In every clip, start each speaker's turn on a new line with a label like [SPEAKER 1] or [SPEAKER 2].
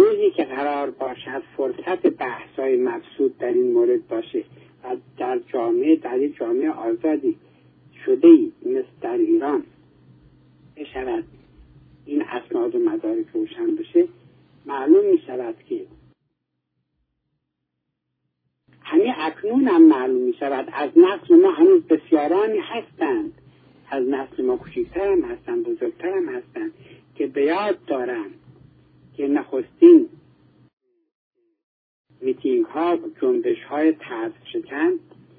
[SPEAKER 1] روزی که قرار باشد فرصت بحث‌های مبسوط در این مورد باشه و در یک جامعه آزادی شده‌ای مثل در ایران بشود این اسناد و مدارک روشن بشه، معلوم می شود که همین اکنون هم معلوم می شود از نسل ما هنوز بسیارانی هستند، از نسل ما کوچکتر هم هستند، بزرگتر هم هستند که به یاد دارند که نخستین میتینگ ها، جنبش های طرز شکن،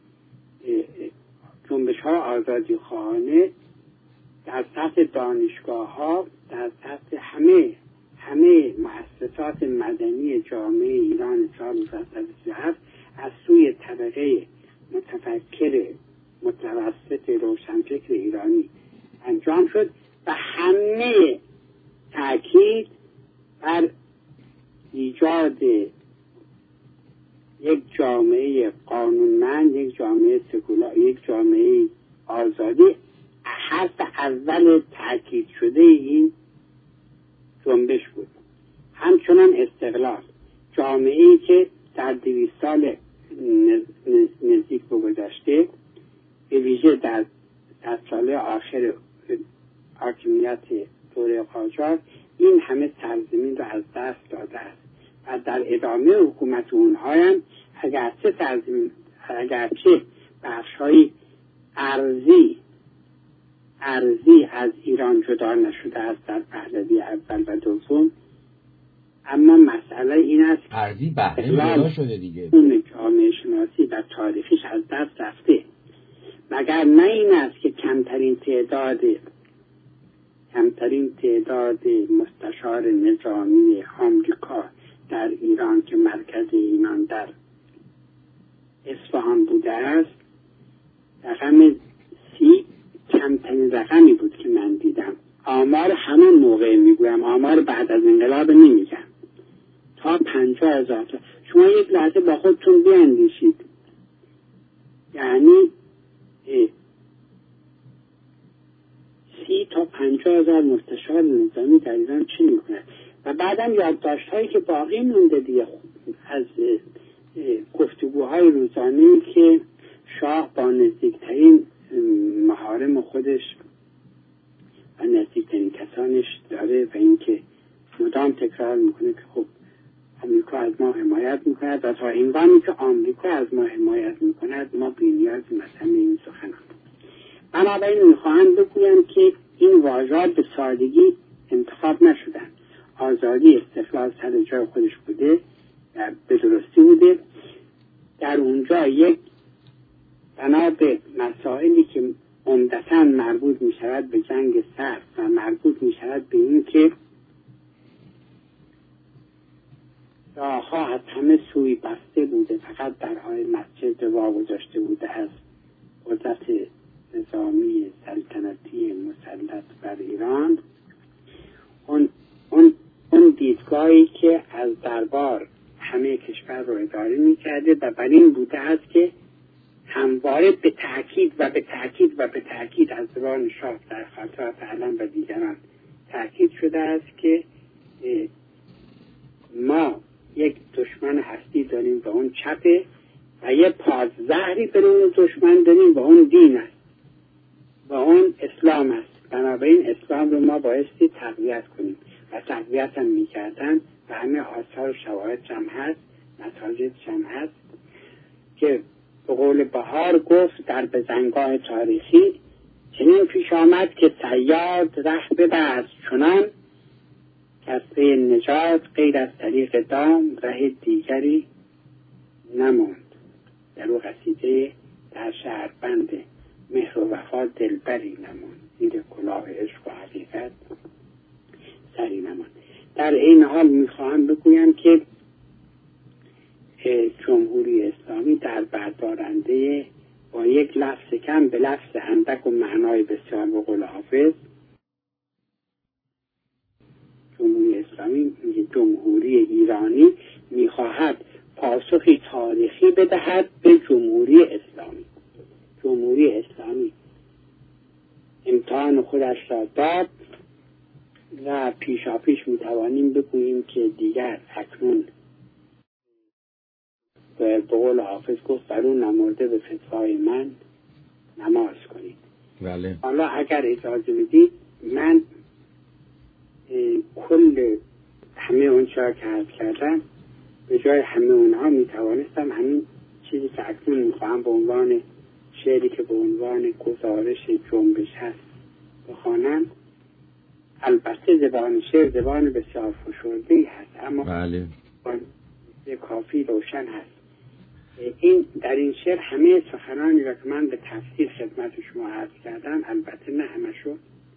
[SPEAKER 1] جنبش های آزادی خواهانه در سطح دانشگاه ها، در سطح همه مؤسسات مدنی جامعه ایران 1437 از سوی طبقه متفکر متوسط روشنفکر ایرانی انجام شد و همه تأکید بر ایجاد یک جامعه قانونمند، یک جامعه سکولار، یک جامعه آزادی حرف اول تأکید شده این جنبش بود. همچنان استقلال، جامعه‌ای که در 200 سال نزدیک به گذشته به ویژه در 100 ساله آخر حاکمیت دوره قاجار این همه سرزمین رو از دست داده است و در ادامه حکومت اونها هم اگرچه بخش‌های ارضی از ایران جدا نشده است در پهلوی اول و دوم، اما مسئله این است
[SPEAKER 2] ارضی بهره جدا شده دیگه،
[SPEAKER 1] اون جامعه شناسی و تاریخیش از دست رفته. مگر نه این است که کمترین تعداد مستشار نظامی آمریکا در ایران که مرکز ایران در اصفهان بوده است، رقم 30 کمترین رقمی بود که من دیدم. آمار همون موقع میگویم، آمار بعد از انقلاب نمیگم. تا 50,000 تا. شما یک لحظه با خودتون بیاندیشید، یعنی 30 تا 50,000 مستشار نظامی در ایران چی میکنه؟ و بعدم یادداشت‌هایی که باقی مونده دیگه از گفتگوهای روزانه‌ای که شاه با نزدیکترین محارم خودش و نزدیکترین کسانش داره و اینکه مدام تکرار میکنه که خب آمریکا از ما حمایت میکند و تا هنگامی که آمریکا از ما حمایت میکند ما بی‌نیاز مثلا این سخنان. بنابراین میخواهم بگویم که این واژات به سادگی انتخاب نشدن. آزادی، استقلال سر جای خودش بوده، به درستی بوده. در اونجا یک بنا به مسائلی که عمدتاً مربوط می شود به جنگ سرد و مربوط می شود به این که راه‌ها از همه سوی بسته بوده، فقط درهای مسجد واگذاشته بوده از قدرت نظامی سلطنتی مسلط بر ایران. اون دیدگاهی که از دربار همه کشور رو اداره می کرده و بر این بوده است که همواره به تأکید از زبان شاه در خاطرات علم و دیگران تأکید شده است که ما یک دشمن هستی داریم و اون چپه و یک پادزهری به اون دشمن داریم و اون دین است و اون اسلام است. بنابراین اسلام رو ما بایستی تقویت کنیم و تقویت هم میکردن و همه آثار و شواهد هم هست، نتایج هم هست که به قول بهار گفت در بزنگاه تاریخی چنین پیش آمد که صیاد ره ببست چنان کسبه نجات غیر از طریق دام ره دیگری نموند. در او قصیده در شهربند مهر و وفا دلبری نموند، زیر کلاه عشق و حقیقت سری نموند. در این حال میخواهم بگویم که جمهوری اسلامی در بردارنده با یک لفظ کم به لفظ اندک و معنای بسیار به قول حافظ، جمهوری اسلامی جمهوری ایرانی میخواهد پاسخی تاریخی بدهد به جمهوری اسلامی. جمهوری اسلامی امتحان خودش را داد و پیشاپیش میتوانیم بگوییم که دیگر اکنون به قول حافظ گفت فرو نمرده به فتوای من نماز کنید.
[SPEAKER 2] بله.
[SPEAKER 1] حالا اگر اجازه بدید من کل همه اون چرا که عرض کردم به جای همه اونها میتوانستم همین چیزی که اکنون میخواهم به عنوان شعری که به عنوان گزارش جنبش هست بخوانم. البته زبان شعر زبان بسیار فشرده‌ای هست اما
[SPEAKER 2] بله
[SPEAKER 1] کافی روشن هست. این در این شعر همه سخنانی را که من به تفصیل خدمت شما عرض کردم، البته نه همشو،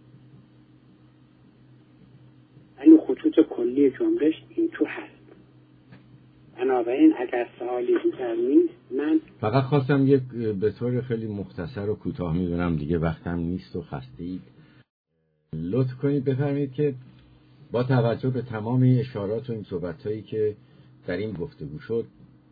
[SPEAKER 1] این خطوط کلی جنبش این تو هست. بنابراین اگر سوالی دیگر نیست من
[SPEAKER 2] فقط خواستم یک به طور خیلی مختصر و کوتاه، میدونم دیگه وقتم نیست و خسته‌اید، لطف کنید بفرمایید که با توجه به تمام اشارات و این صحبت‌هایی که در این گفتگو شد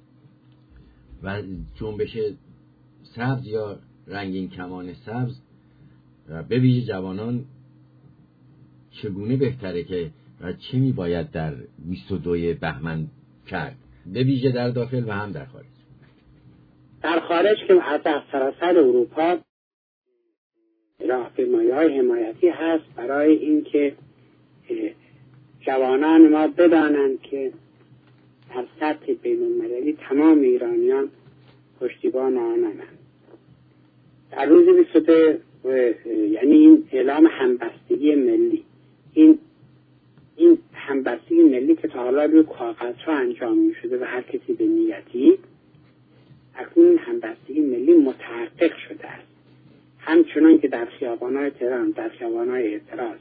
[SPEAKER 2] و جنبش سبز یا رنگین کمان سبز و به ویژه جوانان چگونه بهتره که و چه میباید در 22 بهمن کرد، به ویژه در داخل و هم در خارج.
[SPEAKER 1] در خارج که از سراسر اروپا راهپیمایی‌های حمایتی هست برای اینکه جوانان ما بدانند که در سطح بین‌المللی تمام ایرانیان پشتیبان آنانند. در روز 22 یعنی این اعلام همبستگی ملی، این همبستگی ملی که تا حالا روی کاغذها انجام می شده و هر کسی به نیتی، اکنون همبستگی ملی متحقق شده است. همچنان که در خیابان‌های تهران، در خیابان‌های اعتراض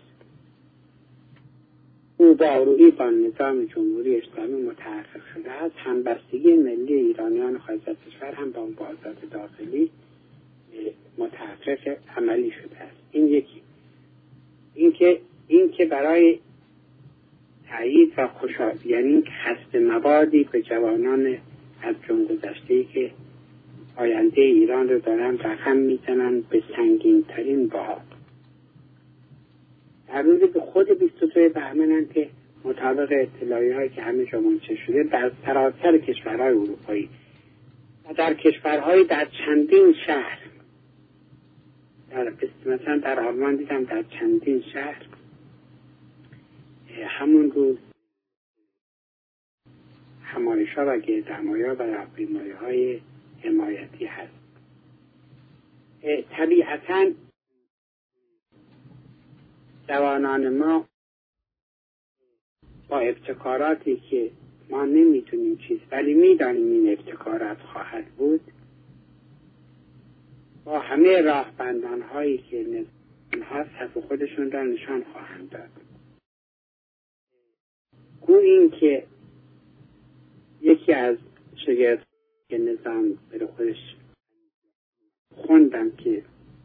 [SPEAKER 1] روبرویی با نظام جمهوری اسلامی متحقق شده است، همبستگی ملی ایرانیان خارج از کشور هم با آزاد داخلی متحقق عملی شده است. این یکی. این که برای تایید و خوشحالی، یعنی خسته مبادی به جوانان از جون گذشته‌ای که آینده ایران رو دارن رقم میزنن به سنگین ترین بها. در روزی که خود 22 بهمن که مطابق اطلاعی هایی که همه جا منتشر شده در سراسر کشورهای اروپایی و در کشورهای در چندین شهر، مثلا در آلمان دیدم در چندین شهر همون روز همایش‌ها و گردهمایی‌ها و راهپیمایی‌های حمایتی هست. طبیعتاً جوانان ما با ابتکاراتی که ما نمیتونیم چیز ولی میدانیم این ابتکارات خواهد بود، با همه راهبندان هایی که نظام صف خودشون را نشان خواهند داد. گوییم که یکی از شگرد که نظام بر خودش خوندم که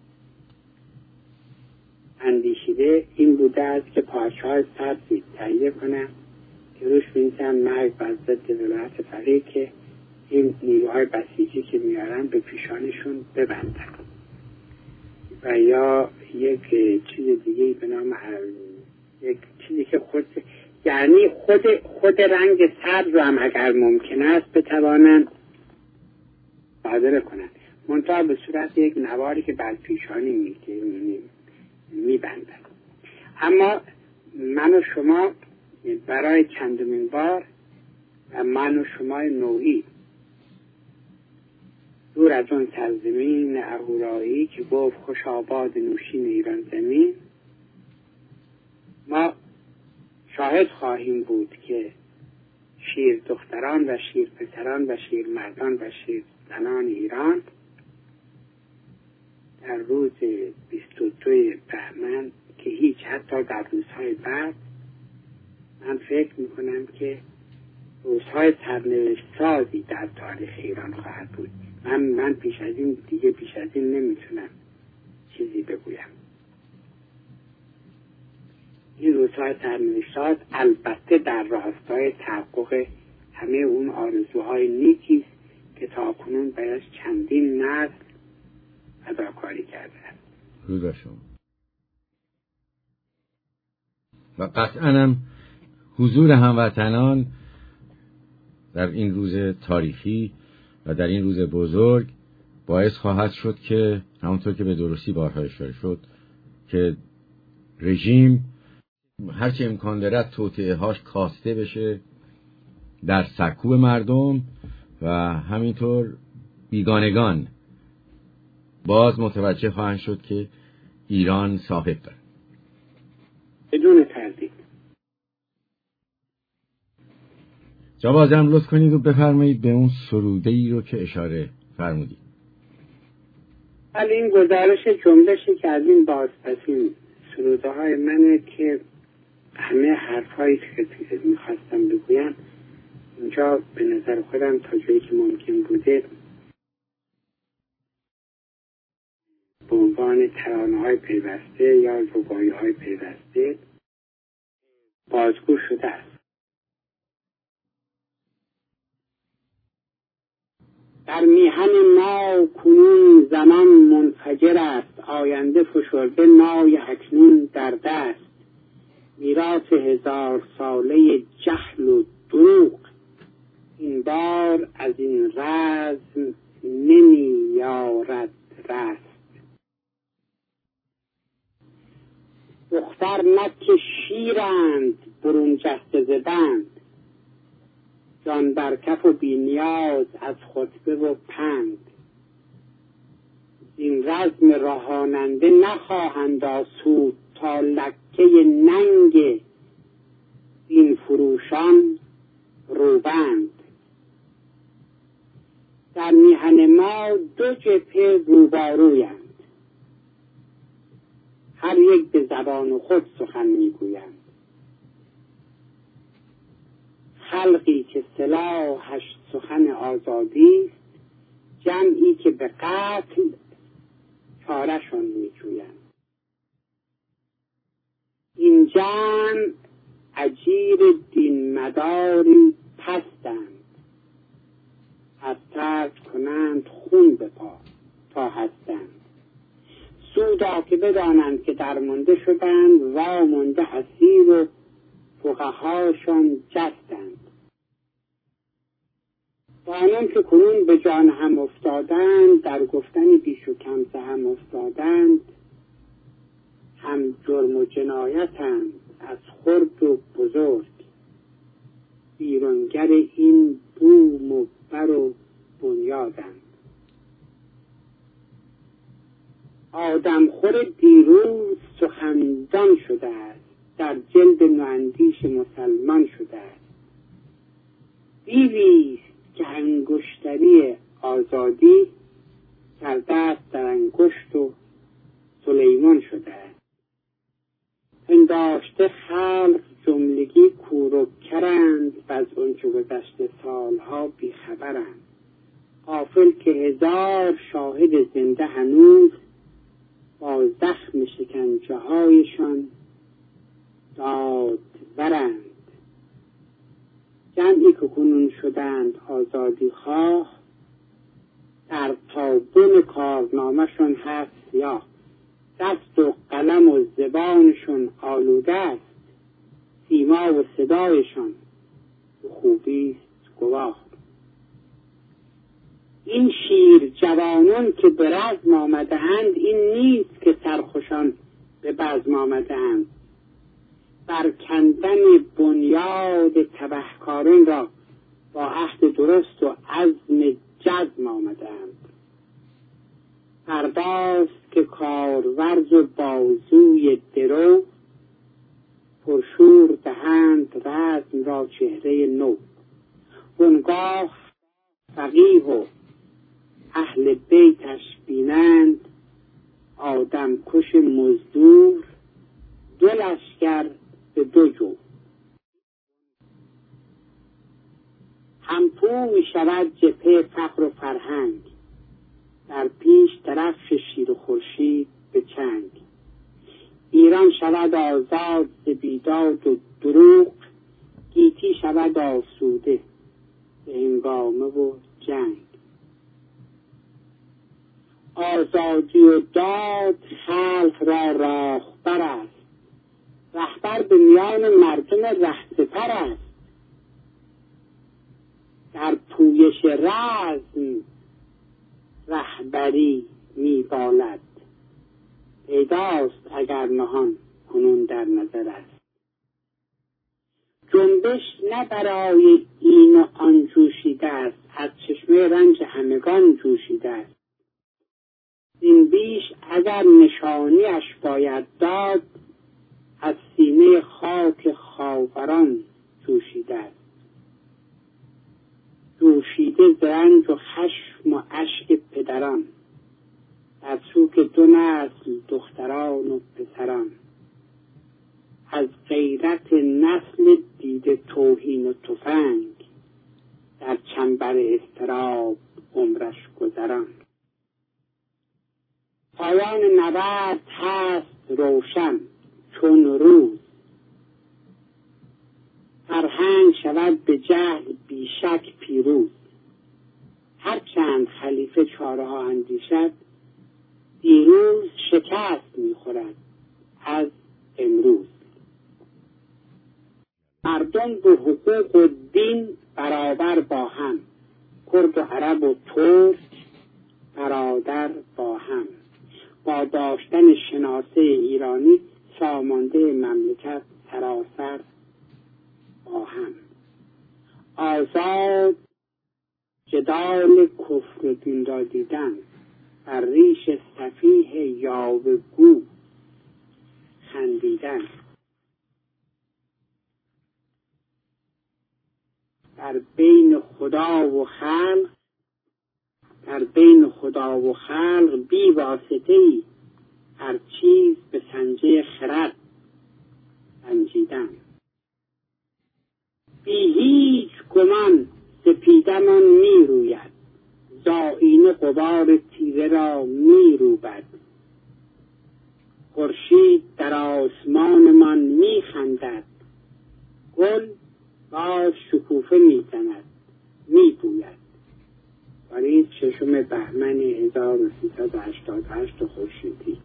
[SPEAKER 1] اندیشیده این بوده است که پارچه‌های سبزی تهیه کنم که روش بنویسن مرگ بر ضد ولایت فقیه که این نیروهای بسیجی که میارن به پیشانشون ببندن، و یا یک چیز دیگه به نام یک چیزی که یعنی خود رنگ سبز رو هم اگر ممکن است بتوانن صادر کنن، منتها به صورت یک نواری که بر پیشانی میبندن. اما من و شما برای چندمین بار و من و شما نوعی دور از اون سرزمین اهورایی که گفت خوش آباد نوشین ایران زمین، ما شاهد خواهیم بود که شیر دختران و شیر پسران و شیر مردان و شیر زنان ایران در روز 22 بهمن که هیچ حتی در روزهای بعد من فکر میکنم که روزهای سرنوشت سازی در تاریخ ایران خواهد بود. من پیش از این نمیتونم چیزی بگویم. این روزهای سرنوشت ساز البته در راستای تحقق همه اون آرزوهای نیکی که تاکنون برایش چندین نسل فداکاری کرده است.
[SPEAKER 2] روز شما و قطعاً هم حضور هموطنان در این روز تاریخی و در این روز بزرگ باعث خواهد شد که همونطور که به درستی بارها اشاره شد که رژیم هرچه امکان دارد توطئه‌هاش کاسته بشه در سکو مردم و همینطور بیگانگان باز متوجه خواهند شد که ایران صاحب داره.
[SPEAKER 1] بدون تردید.
[SPEAKER 2] جناب اعظم لطف کنید و بفرمایید به اون سروده‌ای رو که اشاره فرمودید.
[SPEAKER 1] ولی این گزارش جنبشی که از این بازپسین سروده های منه که همه حرفایی که میخواستم بگویم اینجا به نظر خودم تا جایی که ممکن بوده به عنوان ترانه های پیوسته یا رباعی های پیوسته بازگو شده است. در میهن ما کنون زمان منفجر است، آینده فشرده نای اکنون در دست، میراث 1000 ساله جهل و دروغ، این بار از این رزم نمی یارد رست. دختر نک شیرند برون جسته ز بند، جان بر کف و بی نیاز از خطبه و پند، این رزم راهاننده نخواهند آسود، تا لکه ننگ این فروشان روبند. در میهن ما 2 جبهه روبارویند، هر یک به زبان خود سخن میگویند. خلقی که سلاحش سخن آزادی است، جمعی که به قتل چاره‌شان میجویند. این جمع اجیر دین مداری پستند، از ترک کنند خون به پا تا هستند. سودا که بدانند که درمانده شدند، وامانده اسیر و فقهاشان جستند. و آنان که کنون به جان هم افتادند، در گفتن بیش و کم هم افتادند، هم جرم و جنایتند از خرد و بزرگ، بیرونگر این بوم و بر و بنیادند. آدم خور دیروز سخندان شده است، در جلد نواندیش مسلمان شده است. دیویست که انگشتری آزادی، کرده است در انگشت و سلیمان شده است. پنداشته خلق جملگی کور و کرند، و از آنچه گذشته سالها بیخبرند. غافل که 1000 شاهد زنده هنوز، با زخم شکنجه هایشان دادورند. جمعی که کنون شدند آزادی خواه، در تابون کارنامه‌شون هست سیاه. دست و قلم و زبانشون آلوده است، سیما و صدایشان به خوبی است گواه. این شیر جوانان که به رزم آمده اند، این نیست که سرخوشان به بزم آمده اند. برکندن بنیاد تبهکاران را با عهد درست و عزم جزم آمده اند. فرداست که کارورز و بازوی درو، پرشور دهند رزم را چهره نو. بنگاه فقیه و اهل بیتش بینند، آدم کش مزدور 2 لشکر به 2 جو. همپوی شود جبهه فقر و فرهنگ، در پیش درفش شیر و خورشید به چنگ. ایران شود آزاد ز بیداد و دروغ، گیتی شود آسوده به هنگامه و جنگ. آزادی و داد خلق را راهبر است، رهبر به میان مردم رهسپر است، در پویش رزم رهبری میبالد، پیداست اگر نهان کنون در نظر است. جنبش نه برای این و آن جوشیده است، از چشمه رنج همگان جوشیده است. این بیش اگر نشانیش باید داد، از سینه خاک خاوران جوشیده است. جوشیده ز رنج و خشم و اشک پدران، در سوک دو نسل دختران و پسران. از غیرت نسل دیده توهین و تفنگ، در چنبر اضطراب عمرش گذران. پایان نبرد هست روشن چون روز، فرهنگ شود به جهل بیشک پیروز. هرچند خلیفه چاره ها اندیشد، دیروز شکست میخورد از امروز. مردم به حقوق و دین برابر با هم، کرد و عرب و ترک برادر با هم. با داشتن شناسه ایرانی، سامانده مملکت سراسر با هم. آزاد جدال کفر و دین را دیدن، بر ریش سفیه یاوه‌گو خندیدن. در بین خدا و خلق بی واسطه‌ای، هر چیز به سنجه خرد سنجیدن. بی هیچ گمان سپیدمان می روید، زآیینه غبار تیره را می روبد. خورشید در آسمانمان می خندد، گل باز شکوفه می زند می بوید. تاریخ 6 بهمن 1388 خورشیدی.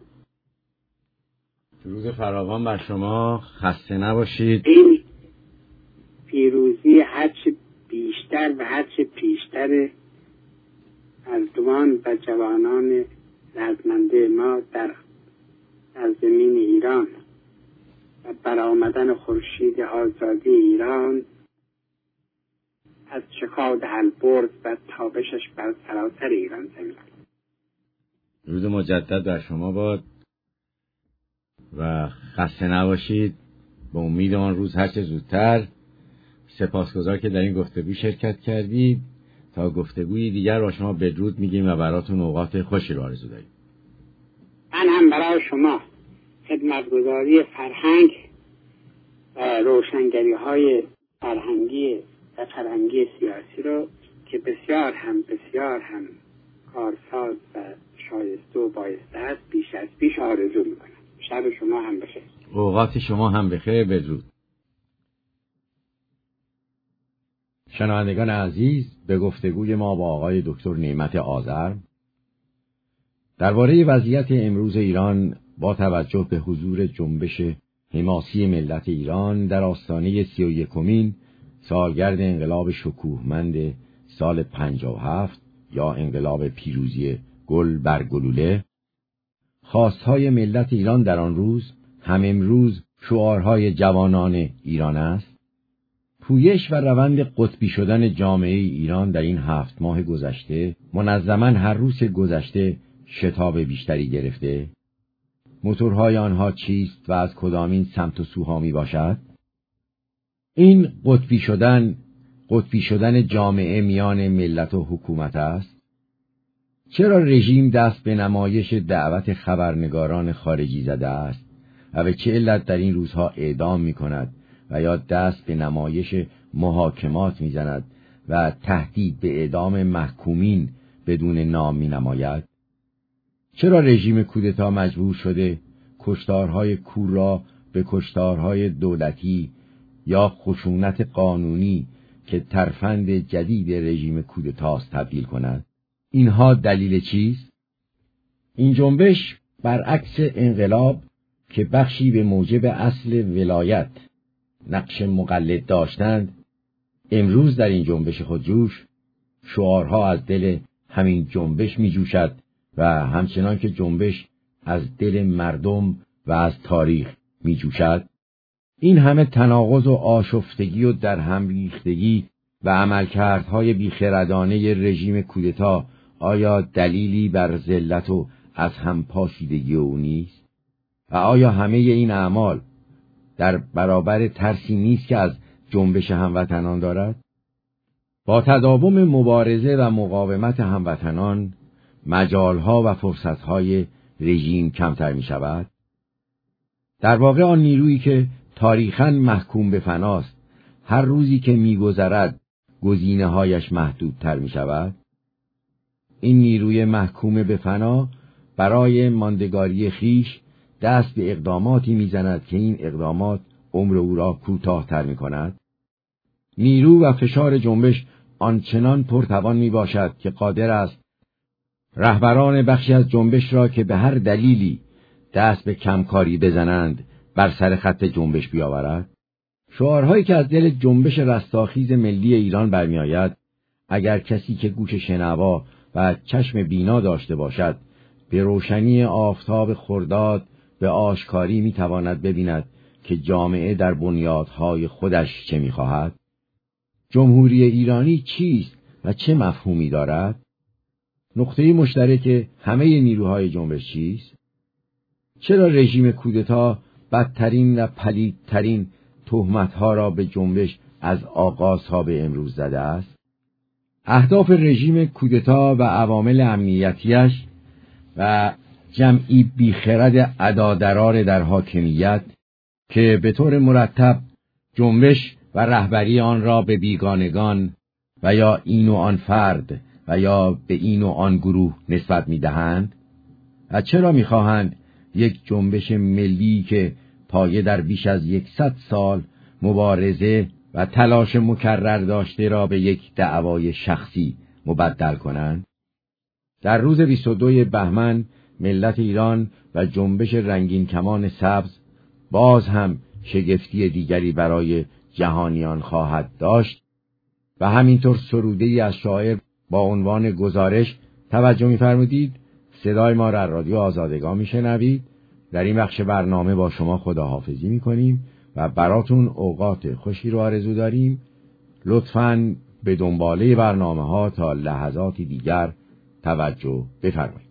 [SPEAKER 2] درود فراوان بر شما، خسته نباشید.
[SPEAKER 1] این پیروزی هرچه بیشتر و هرچه پیشتر مردمان و جوانان رزمنده ما در زمین ایران و برآمدن خورشید آزادی ایران از چکاد البرز و تابشش بر سراسر ایران زمین.
[SPEAKER 2] درود مجدد بر شما باد و خسته نباشید. به امید آن روز هرچه زودتر. سپاسگزار که در این گفتگو شرکت کردید. تا گفتگوی دیگر با شما بدرود میگیم و براتون اوقات خوشی رو آرزو داریم.
[SPEAKER 1] من هم برای شما خدمتگزاری فرهنگ و روشنگری های فرهنگی و فرهنگی سیاسی رو که بسیار هم کارساز و شایسته و بایسته است بیش از پیش آرزو میکنم. شب شما هم بخیر.
[SPEAKER 2] اوقات شما هم بخیر. بدرود. شنوندگان عزیز، به گفتگوی ما با آقای دکتر نعمت آذر درباره وضعیت امروز ایران با توجه به حضور جنبش حماسی ملت ایران در آستانه 31مین سالگرد انقلاب شکوهمند سال 57 یا انقلاب پیروزی گل بر گلوله، خواستهای ملت ایران در آن روز هم امروز شعارهای جوانان ایران است. پویش و روند قطبی شدن جامعه ایران در این 7 ماه گذشته منظماً هر روز گذشته شتاب بیشتری گرفته. موتورهای آنها چیست و از کدامین سمت و سوها می باشد؟ این قطبی شدن جامعه میان ملت و حکومت است. چرا رژیم دست به نمایش دعوت خبرنگاران خارجی زده است و به چه علت در این روزها اعدام می کند و یا دست به نمایش محاکمات می زند و تهدید به اعدام محکومین بدون نام می نماید؟ چرا رژیم کودتا مجبور شده کشتارهای کور را به کشتارهای دولتی یا خشونت قانونی که ترفند جدید رژیم کودتاست تبدیل کند؟ اینها دلیل چیست؟ این جنبش برعکس انقلاب که بخشی به موجب اصل ولایت نقش مقلد داشتند، امروز در این جنبش خودجوش شعارها از دل همین جنبش می جوشد و همچنان که جنبش از دل مردم و از تاریخ می جوشد. این همه تناقض و آشفتگی و در هم ریختگی و عملکردهای بیخردانه رژیم کودتا آیا دلیلی بر ذلت و از هم پاشیدگی او نیست؟ و آیا همه این اعمال در برابر ترسی نیست که از جنبش هموطنان دارد؟ با تداوم مبارزه و مقاومت هموطنان مجالها و فرصتهای رژیم کمتر می شود. در واقع آن نیرویی که تاریخاً محکوم به فناست، هر روزی که می گذرد گزینه‌هایش محدودتر می شود. این نیروی محکوم به فنا برای ماندگاری خیش دست به اقداماتی می زند که این اقدامات عمر او را کوتاه‌تر می کند. نیرو و فشار جنبش آنچنان پرتوان می باشد که قادر است رهبران بخشی از جنبش را که به هر دلیلی دست به کمکاری بزنند بر سر خط جنبش بیاورد. شعارهایی که از دل جنبش رستاخیز ملی ایران برمی آید، اگر کسی که گوش شنوا و چشم بینا داشته باشد، به روشنی آفتاب خرداد به آشکاری می تواند ببیند که جامعه در بنیادهای خودش چه می خواهد. جمهوری ایرانی چیست و چه مفهومی دارد؟ نقطه مشترک همه نیروهای جنبش چیست؟ چرا رژیم کودتا بدترین و پلیدترین تهمتها را به جنبش از آغاز تا به امروز زده است؟ اهداف رژیم کودتا و عوامل امنیتیش و جمعی بیخرد عدادرار در حاکمیت که به طور مرتب جنبش و رهبری آن را به بیگانگان و یا این و آن فرد و یا به این و آن گروه نسبت می‌دهند، و چرا می‌خواهند یک جنبش ملی که پایه در بیش از 100 سال مبارزه و تلاش مکرر داشته را به یک دعوای شخصی مبدل کنند؟ در روز 22 بهمن ملت ایران و جنبش رنگین کمان سبز باز هم شگفتی دیگری برای جهانیان خواهد داشت و همینطور سروده‌ای از شاعر با عنوان گزارش. توجه می‌فرمودید صدای ما را رادیو آزادگان میشنوید. در این بخش برنامه با شما خداحافظی میکنیم و براتون اوقات خوشی رو آرزو داریم. لطفاً به دنباله برنامه ها تا لحظاتی دیگر توجه بفرمایید.